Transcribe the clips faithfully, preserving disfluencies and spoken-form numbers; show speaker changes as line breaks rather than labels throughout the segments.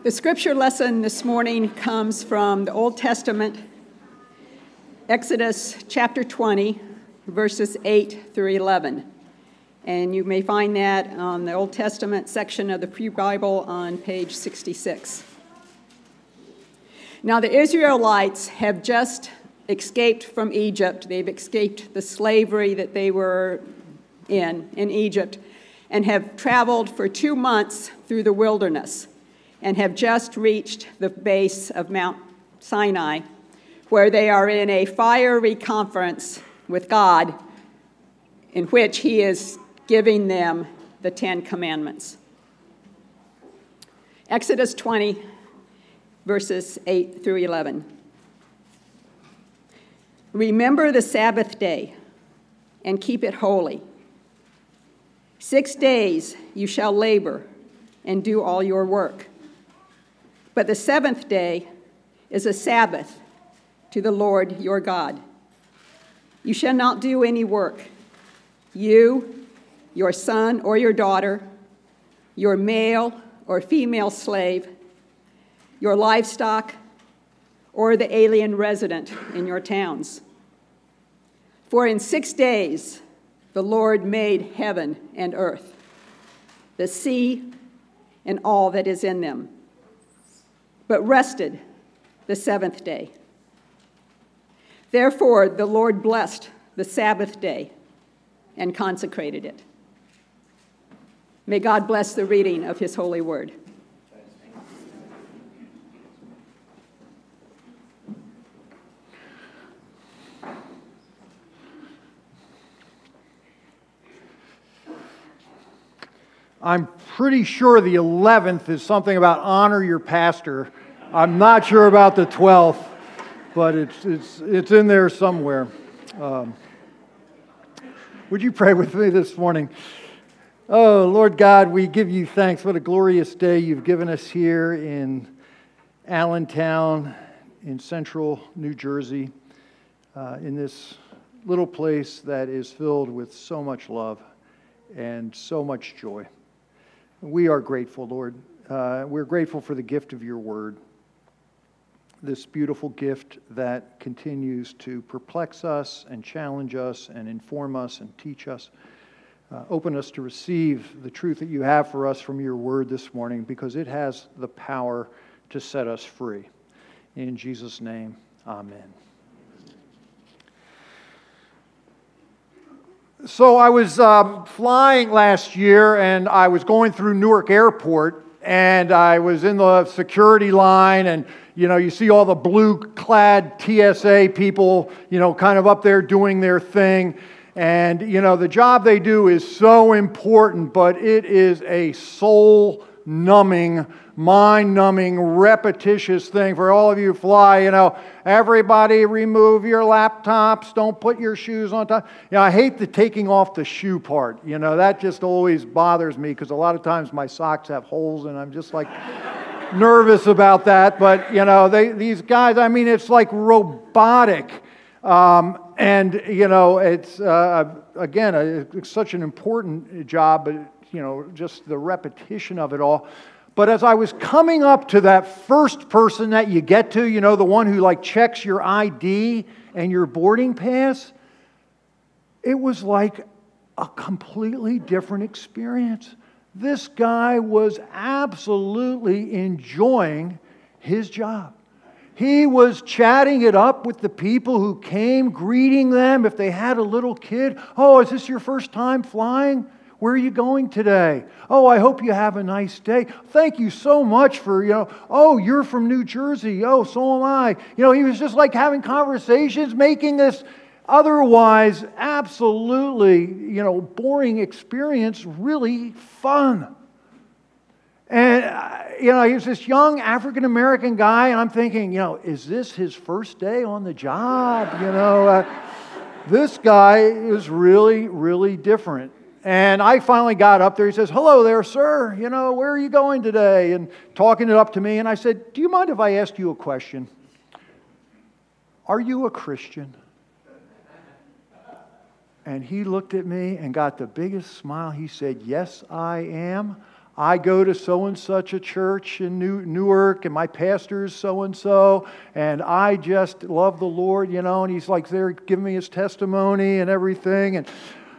The scripture lesson this morning comes from the Old Testament, Exodus chapter twenty, verses eight through eleven. And you may find that on the Old Testament section of the Pew Bible on page sixty-six. Now the Israelites have just escaped from Egypt. They've escaped the slavery that they were in, in Egypt, and have traveled for two months through the wilderness, and have just reached the base of Mount Sinai, where they are in a fiery conference with God, in which he is giving them the Ten Commandments. Exodus twenty, verses eight through eleven. Remember the Sabbath day and keep it holy. Six days you shall labor and do all your work. But the seventh day is a Sabbath to the Lord your God. You shall not do any work, you, your son or your daughter, your male or female slave, your livestock, or the alien resident in your towns. For in six days the Lord made heaven and earth, the sea, and all that is in them, but rested the seventh day. Therefore the Lord blessed the Sabbath day and consecrated it. May God bless the reading of his holy word.
I'm pretty sure the eleventh is something about honor your pastor. I'm not sure about the twelfth, but it's it's it's in there somewhere. Um, would you pray with me this morning? Oh, Lord God, we give you thanks. What a glorious day you've given us here in Allentown, in central New Jersey, uh, in this little place that is filled with so much love and so much joy. We are grateful, Lord. Uh, we're grateful for the gift of your word, this beautiful gift that continues to perplex us and challenge us and inform us and teach us. Uh, open us to receive the truth that you have for us from your word this morning, because it has the power to set us free. In Jesus' name, amen. So I was uh, flying last year, and I was going through Newark Airport, and I was in the security line, and you know, you see all the blue-clad T S A people, you know, kind of up there doing their thing. And, you know, the job they do is so important, but it is a soul-numbing, mind-numbing, repetitious thing. For all of you who fly, you know, everybody remove your laptops, don't put your shoes on top. You know, I hate the taking off the shoe part. You know, that just always bothers me, because a lot of times my socks have holes, and I'm just like nervous about that. But, you know, they these guys, I mean, it's like robotic. Um, and, you know, it's, uh, again, it's such an important job, but, you know, just the repetition of it all. But as I was coming up to that first person that you get to, you know, the one who like checks your I D and your boarding pass, it was like a completely different experience. This guy was absolutely enjoying his job. He was chatting it up with the people who came, greeting them. If they had a little kid, oh, is this your first time flying? Where are you going today? Oh, I hope you have a nice day. Thank you so much for, you know, oh, you're from New Jersey. Oh, so am I. You know, he was just like having conversations, making this otherwise absolutely, you know, boring experience really fun. And, uh, you know, he was this young African-American guy, and I'm thinking, you know, is this his first day on the job? You know, uh, this guy is really, really different. And I finally got up there. He says, hello there, sir. You know, where are you going today? And talking it up to me. And I said, do you mind if I ask you a question? Are you a Christian? And he looked at me and got the biggest smile. He said, yes, I am. I go to so-and-such a church in New, Newark, and my pastor is so-and-so, and I just love the Lord, you know, and he's like there giving me his testimony and everything. And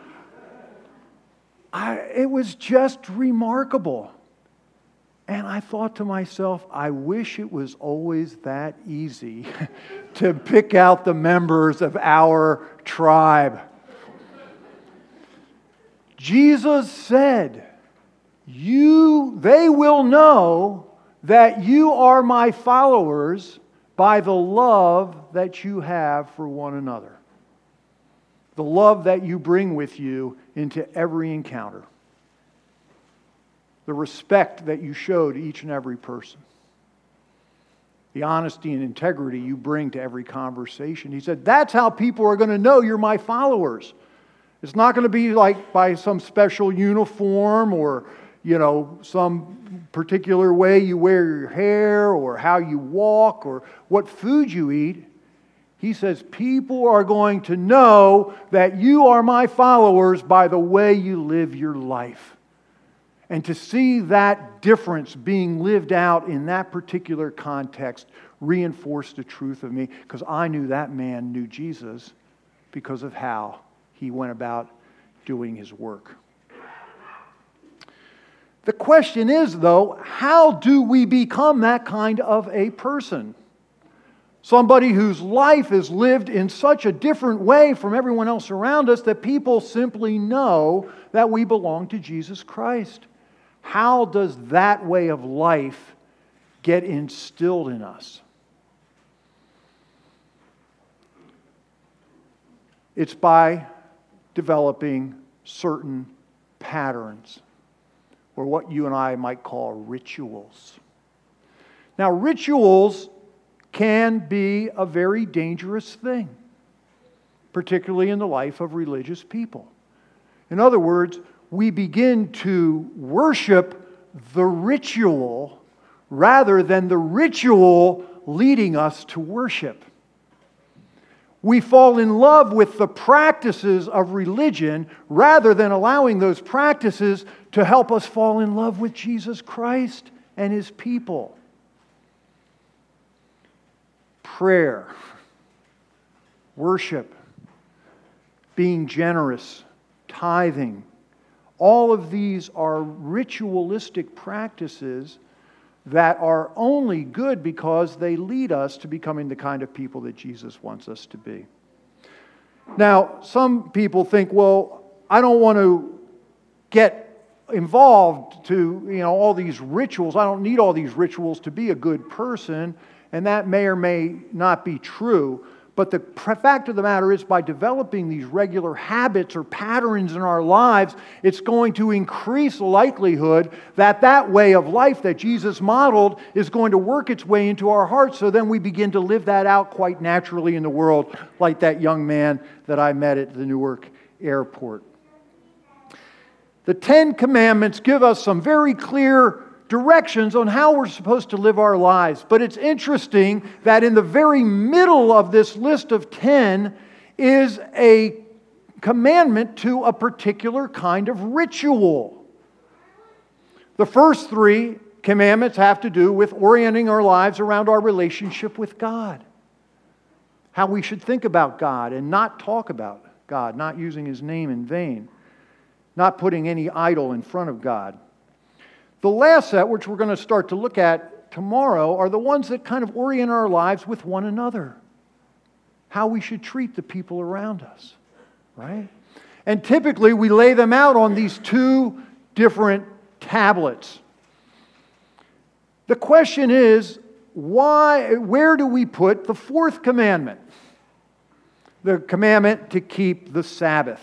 I, it was just remarkable. And I thought to myself, I wish it was always that easy to pick out the members of our tribe. Jesus said, You, they will know that you are my followers by the love that you have for one another. The love that you bring with you into every encounter. The respect that you show to each and every person. The honesty and integrity you bring to every conversation. He said, that's how people are going to know you're my followers. It's not going to be like by some special uniform or, you know, some particular way you wear your hair or how you walk or what food you eat. He says, people are going to know that you are my followers by the way you live your life. And to see that difference being lived out in that particular context reinforced the truth of me, because I knew that man knew Jesus because of how he went about doing his work. The question is, though, how do we become that kind of a person? Somebody whose life is lived in such a different way from everyone else around us that people simply know that we belong to Jesus Christ. How does that way of life get instilled in us? It's by developing certain patterns, or what you and I might call rituals. Now, rituals can be a very dangerous thing, particularly in the life of religious people. In other words, we begin to worship the ritual rather than the ritual leading us to worship. We fall in love with the practices of religion rather than allowing those practices to help us fall in love with Jesus Christ and His people. Prayer, worship, being generous, tithing, all of these are ritualistic practices that are only good because they lead us to becoming the kind of people that Jesus wants us to be. Now, some people think, well, I don't want to get involved to, you know, all these rituals. I don't need all these rituals to be a good person, and that may or may not be true. But the fact of the matter is, by developing these regular habits or patterns in our lives, it's going to increase the likelihood that that way of life that Jesus modeled is going to work its way into our hearts. So then we begin to live that out quite naturally in the world, like that young man that I met at the Newark airport. The Ten Commandments give us some very clear directions on how we're supposed to live our lives. But it's interesting that in the very middle of this list of ten is a commandment to a particular kind of ritual. The first three commandments have to do with orienting our lives around our relationship with God. How we should think about God and not talk about God, not using His name in vain, not putting any idol in front of God. The last set, which we're going to start to look at tomorrow, are the ones that kind of orient our lives with one another. How we should treat the people around us, right? And typically we lay them out on these two different tablets. The question is, why? Where do we put the fourth commandment? The commandment to keep the Sabbath.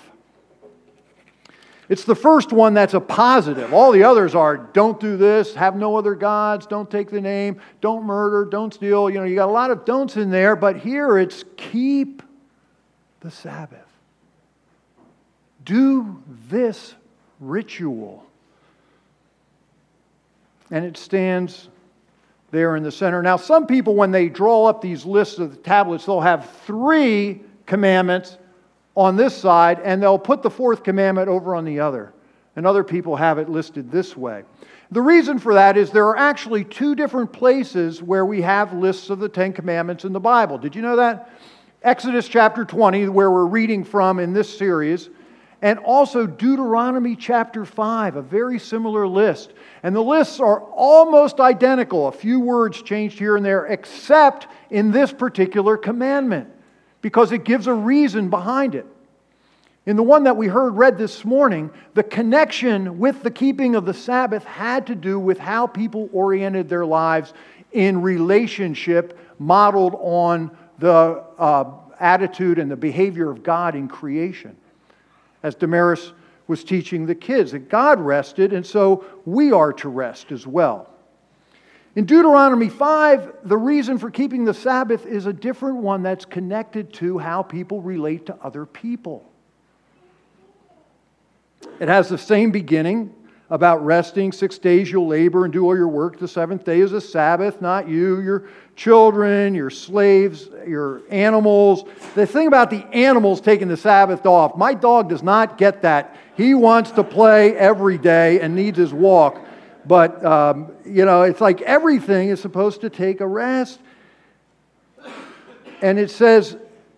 It's the first one that's a positive. All the others are, don't do this, have no other gods, don't take the name, don't murder, don't steal. You know, you got a lot of don'ts in there, but here it's keep the Sabbath. Do this ritual. And it stands there in the center. Now, some people, when they draw up these lists of the tablets, they'll have three commandments on this side, and they'll put the fourth commandment over on the other. And other people have it listed this way. The reason for that is there are actually two different places where we have lists of the Ten Commandments in the Bible. Did you know that? Exodus chapter twenty, where we're reading from in this series, and also Deuteronomy chapter five, a very similar list. And the lists are almost identical, a few words changed here and there, except in this particular commandment, because it gives a reason behind it. In the one that we heard read this morning, the connection with the keeping of the Sabbath had to do with how people oriented their lives in relationship modeled on the uh, attitude and the behavior of God in creation. As Damaris was teaching the kids, that God rested, and so we are to rest as well. In Deuteronomy five, the reason for keeping the Sabbath is a different one that's connected to how people relate to other people. It has the same beginning about resting. Six days you'll labor and do all your work. The seventh day is a Sabbath, not you, your children, your slaves, your animals. The thing about the animals taking the Sabbath off, my dog does not get that. He wants to play every day and needs his walk. But, um, you know, it's like everything is supposed to take a rest. And it says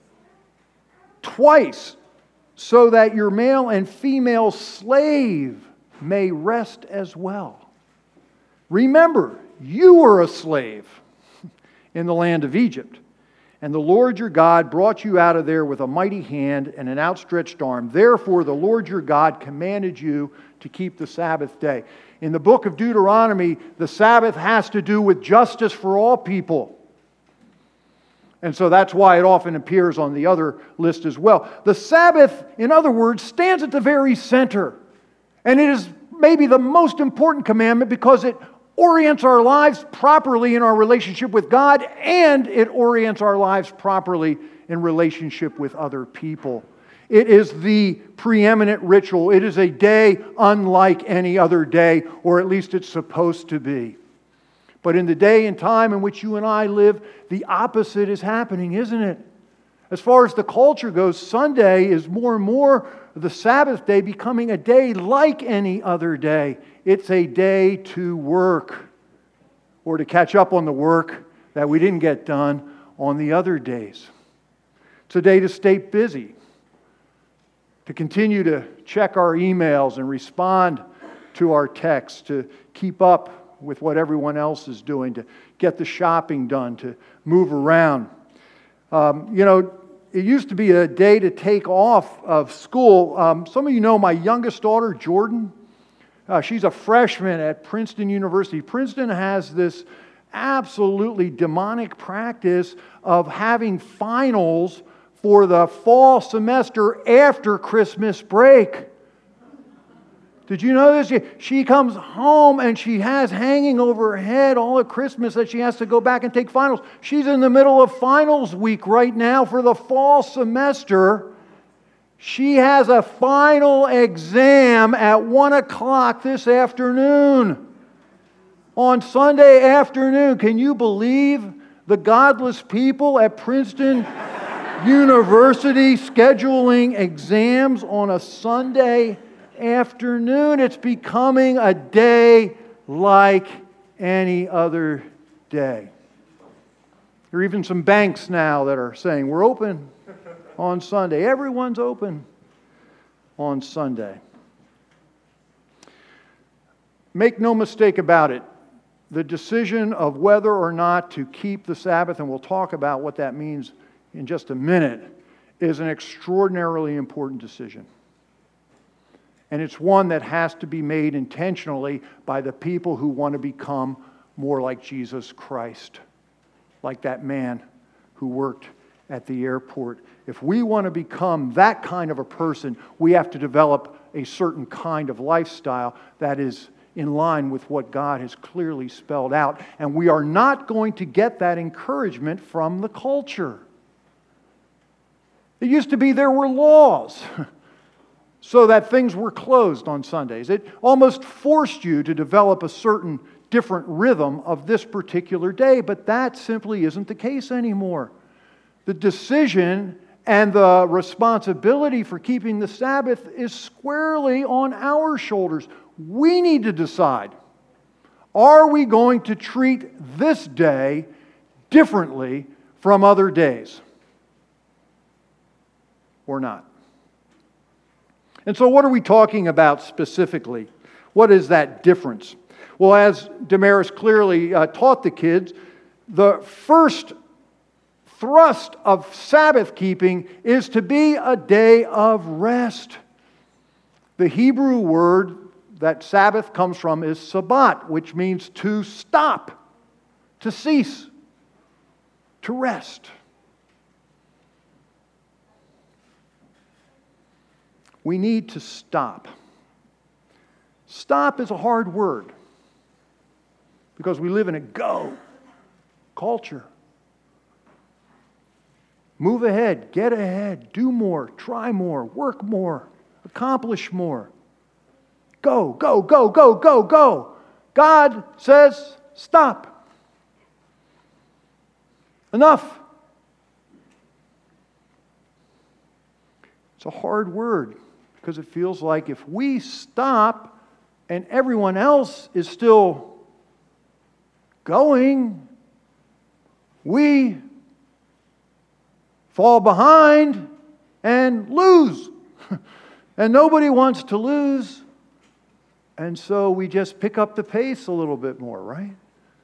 twice, so that your male and female slave may rest as well. Remember, you were a slave in the land of Egypt, and the Lord your God brought you out of there with a mighty hand and an outstretched arm. Therefore, the Lord your God commanded you to keep the Sabbath day. In the book of Deuteronomy, the Sabbath has to do with justice for all people. And so that's why it often appears on the other list as well. The Sabbath, in other words, stands at the very center. And it is maybe the most important commandment because it orients our lives properly in our relationship with God, and it orients our lives properly in relationship with other people. It is the preeminent ritual. It is a day unlike any other day, or at least it's supposed to be. But in the day and time in which you and I live, the opposite is happening, isn't it? As far as the culture goes, Sunday is more and more the Sabbath day becoming a day like any other day. It's a day to work or to catch up on the work that we didn't get done on the other days. It's a day to stay busy, to continue to check our emails and respond to our texts, to keep up with what everyone else is doing, to get the shopping done, to move around. Um, you know, it used to be a day to take off of school. Um, some of you know my youngest daughter, Jordan. Uh, she's a freshman at Princeton University. Princeton has this absolutely demonic practice of having finals for the fall semester after Christmas break. Did you know this? She comes home and she has hanging over her head all of Christmas that she has to go back and take finals. She's in the middle of finals week right now for the fall semester. She has a final exam at one o'clock this afternoon. On Sunday afternoon, can you believe the godless people at Princeton University scheduling exams on a Sunday afternoon? It's becoming a day like any other day. There are even some banks now that are saying we're open on Sunday. Everyone's open on Sunday. Make no mistake about it. The decision of whether or not to keep the Sabbath, and we'll talk about what that means in just a minute, is an extraordinarily important decision. And it's one that has to be made intentionally by the people who want to become more like Jesus Christ, like that man who worked at the airport. If we want to become that kind of a person, we have to develop a certain kind of lifestyle that is in line with what God has clearly spelled out. And we are not going to get that encouragement from the culture. It used to be there were laws so that things were closed on Sundays. It almost forced you to develop a certain different rhythm of this particular day, but that simply isn't the case anymore. The decision and the responsibility for keeping the Sabbath is squarely on our shoulders. We need to decide Are we going to treat this day differently from other days? Or not? And so what are we talking about specifically? What is that difference? Well, as Damaris clearly uh, taught the kids, the first thrust of Sabbath keeping is to be a day of rest. The Hebrew word that Sabbath comes from is Sabbat, which means to stop, to cease, to rest. We need to stop. Stop is a hard word because we live in a go culture. Move ahead, get ahead, do more, try more, work more, accomplish more. Go, go, go, go, go, go. God says, stop. Enough. It's a hard word because it feels like if we stop and everyone else is still going, we fall behind and lose. And nobody wants to lose. And so we just pick up the pace a little bit more, right?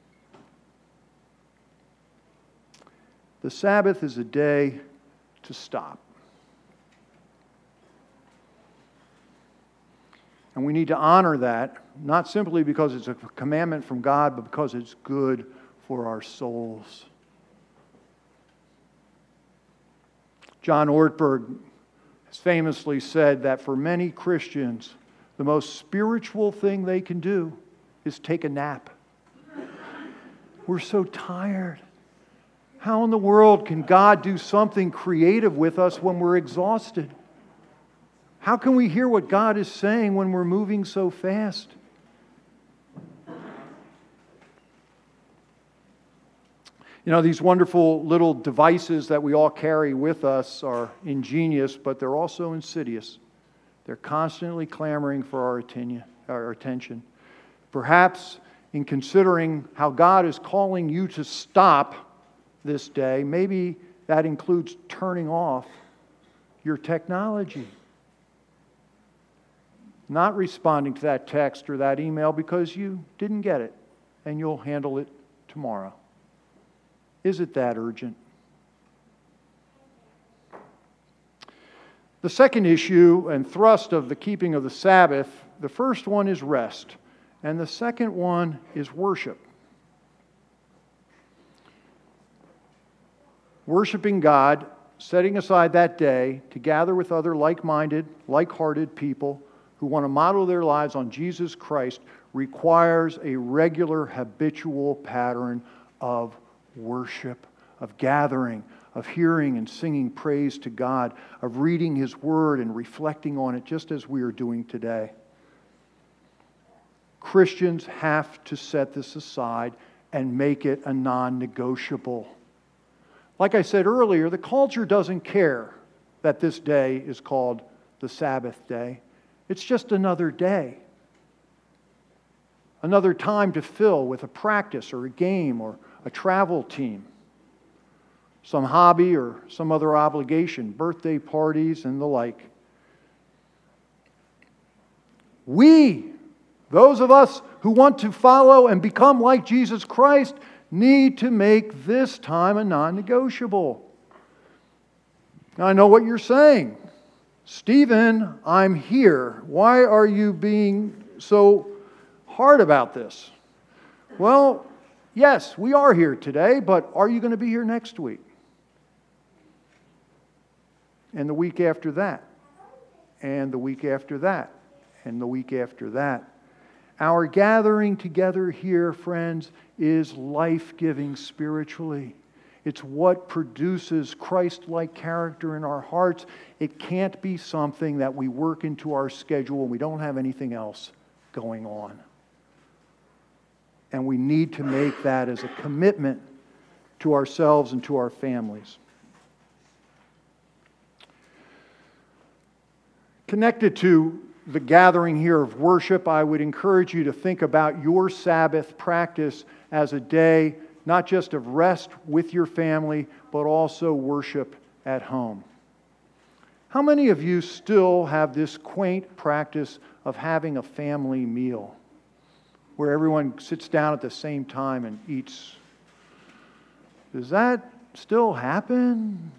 The Sabbath is a day to stop. And we need to honor that, not simply because it's a commandment from God, but because it's good for our souls. John Ortberg has famously said that for many Christians, the most spiritual thing they can do is take a nap. We're so tired. How in the world can God do something creative with us when we're exhausted? How can we hear what God is saying when we're moving so fast? You know, these wonderful little devices that we all carry with us are ingenious, but they're also insidious. They're constantly clamoring for our attention. Our attention. Perhaps in considering how God is calling you to stop this day, maybe that includes turning off your technology. Not responding to that text or that email because you didn't get it and you'll handle it tomorrow. Is it that urgent? The second issue and thrust of the keeping of the Sabbath, the first one is rest, and the second one is worship. Worshiping God, setting aside that day to gather with other like-minded, like-hearted people who want to model their lives on Jesus Christ requires a regular, habitual pattern of worship, of gathering, of hearing and singing praise to God, of reading His Word and reflecting on it just as we are doing today. Christians have to set this aside and make it a non-negotiable. Like I said earlier, the culture doesn't care that this day is called the Sabbath day. It's just another day. Another time to fill with a practice or a game or a travel team. Some hobby or some other obligation, birthday parties and the like. We, those of us who want to follow and become like Jesus Christ, need to make this time a non-negotiable. Now, I know what you're saying. Stephen, I'm here. Why are you being so hard about this? Well, yes, we are here today, but are you going to be here next week? And the week after that? And the week after that? And the week after that? Our gathering together here, friends, is life-giving spiritually. It's what produces Christ-like character in our hearts. It can't be something that we work into our schedule when we don't have anything else going on. And we need to make that as a commitment to ourselves and to our families. Connected to the gathering here of worship, I would encourage you to think about your Sabbath practice as a day, not just of rest with your family, but also worship at home. How many of you still have this quaint practice of having a family meal where everyone sits down at the same time and eats? Does that still happen?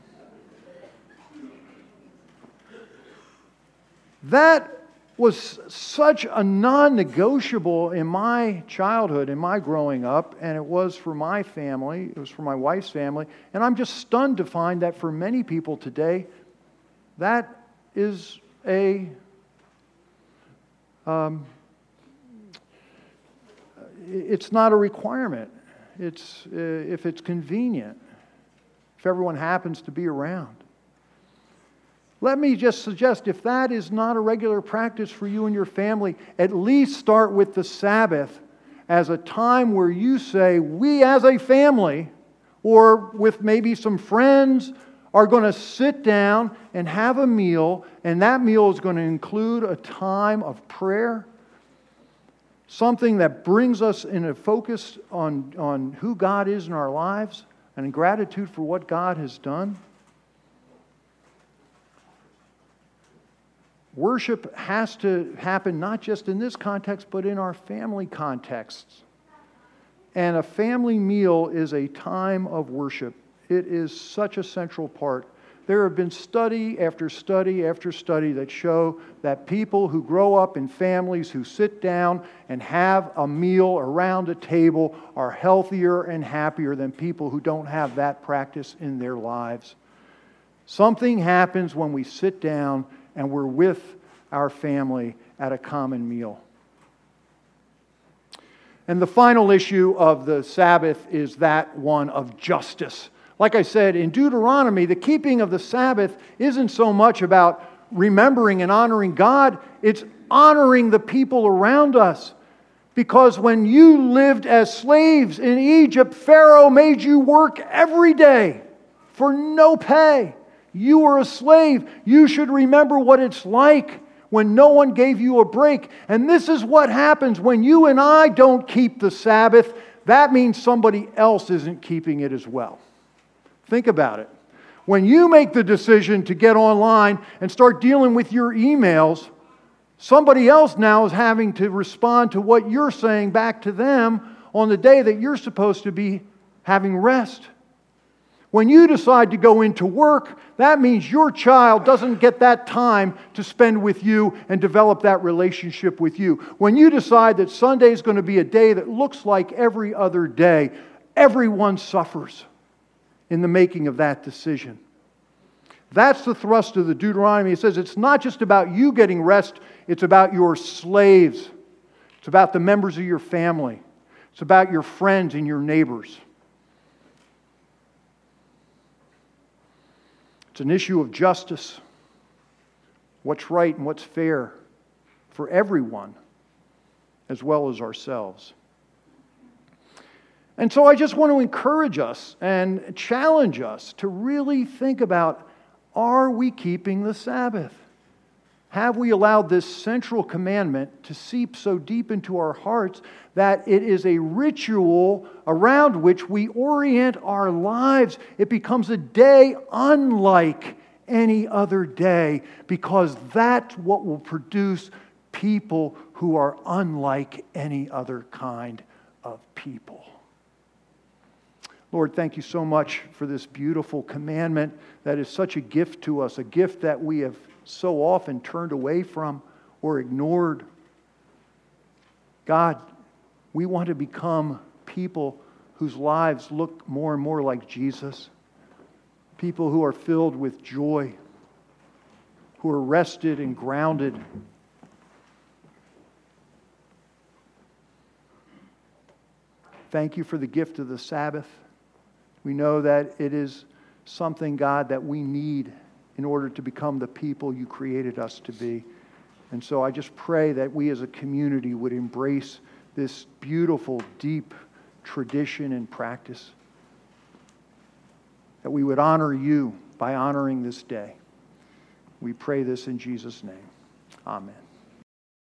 That was such a non-negotiable in my childhood, in my growing up, and it was for my family, it was for my wife's family, and I'm just stunned to find that for many people today, that is a, um, it's not a requirement. It's uh, if it's convenient, if everyone happens to be around. Let me just suggest, if that is not a regular practice for you and your family, at least start with the Sabbath as a time where you say, we as a family, or with maybe some friends, are going to sit down and have a meal, and that meal is going to include a time of prayer, something that brings us in a focus on, on who God is in our lives, and in gratitude for what God has done. Worship has to happen not just in this context, but in our family contexts. And a family meal is a time of worship. It is such a central part. There have been study after study after study that show that people who grow up in families who sit down and have a meal around a table are healthier and happier than people who don't have that practice in their lives. Something happens when we sit down and we're with our family at a common meal. And the final issue of the Sabbath is that one of justice. Like I said, in Deuteronomy, the keeping of the Sabbath isn't so much about remembering and honoring God, it's honoring the people around us. Because when you lived as slaves in Egypt, Pharaoh made you work every day for no pay. You were a slave. You should remember what it's like when no one gave you a break. And this is what happens when you and I don't keep the Sabbath. That means somebody else isn't keeping it as well. Think about it. When you make the decision to get online and start dealing with your emails, somebody else now is having to respond to what you're saying back to them on the day that you're supposed to be having rest. When you decide to go into work, that means your child doesn't get that time to spend with you and develop that relationship with you. When you decide that Sunday is going to be a day that looks like every other day, everyone suffers in the making of that decision. That's the thrust of the Deuteronomy. It says it's not just about you getting rest, it's about your slaves. It's about the members of your family. It's about your friends and your neighbors. It's an issue of justice. What's right and what's fair for everyone, as well as ourselves. And so I just want to encourage us and challenge us to really think about, are we keeping the Sabbath? Have we allowed this central commandment to seep so deep into our hearts that it is a ritual around which we orient our lives? It becomes a day unlike any other day, because that's what will produce people who are unlike any other kind of people. Lord, thank you so much for this beautiful commandment that is such a gift to us, a gift that we have so often turned away from or ignored. God, we want to become people whose lives look more and more like Jesus. People who are filled with joy, who are rested and grounded. Thank you for the gift of the Sabbath. We know that it is something, God, that we need in order to become the people you created us to be. And so I just pray that we as a community would embrace this beautiful, deep tradition and practice. That we would honor you by honoring this day. We pray this in Jesus' name. Amen.